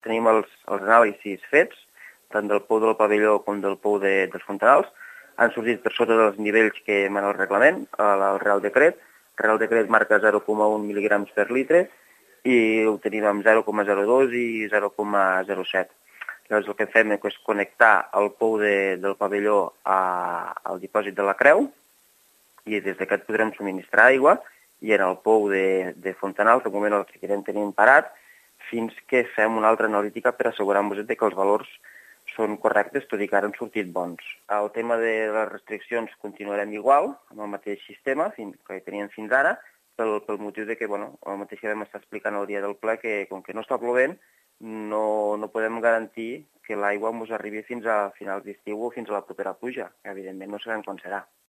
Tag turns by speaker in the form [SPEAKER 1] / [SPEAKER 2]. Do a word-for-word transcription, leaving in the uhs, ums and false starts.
[SPEAKER 1] tenim els, els anàlisis fets, tant del pou del pavelló com del pou de, dels fontanals. Han sortit per sota dels nivells que mana el reglament, el, el Real Decret. El Real Decret marca zero coma un mil·ligrams per litre i ho tenim amb zero coma zero dos i zero coma zero set. Llavors el que fem és connectar el pou de, del pavelló a, al dipòsit de la creu i des d'aquest podrem subministrar aigua i en el pou de, de Fontanals, de moment el seguirem tenint parat, fins que fem una altra analítica per assegurar-nos que els valors són correctes, tot i que ara han sortit bons. El tema de les restriccions continuarem igual, amb el mateix sistema que teníem fins ara, pel, pel motiu de que, bueno, el mateix que vam estar explicant el dia del ple, que com que no està plovent, no, no podem garantir que l'aigua ens arribi fins a finals d'estiu o fins a la propera pluja, que evidentment no sabem quan serà.